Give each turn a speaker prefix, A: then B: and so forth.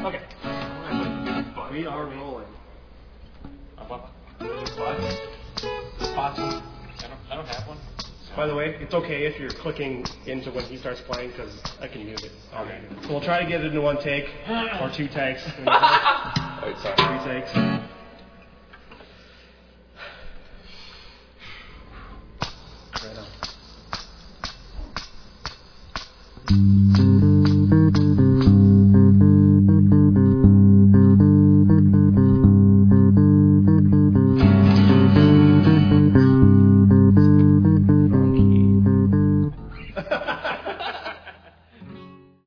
A: Okay. We are rolling.
B: What?
A: Spots.
B: I don't have one.
A: By the way, it's okay if you're clicking into when he starts playing because I can mute it. Okay. So we'll try to get it into one take or two takes.
B: Alright, sorry.
A: 3 takes.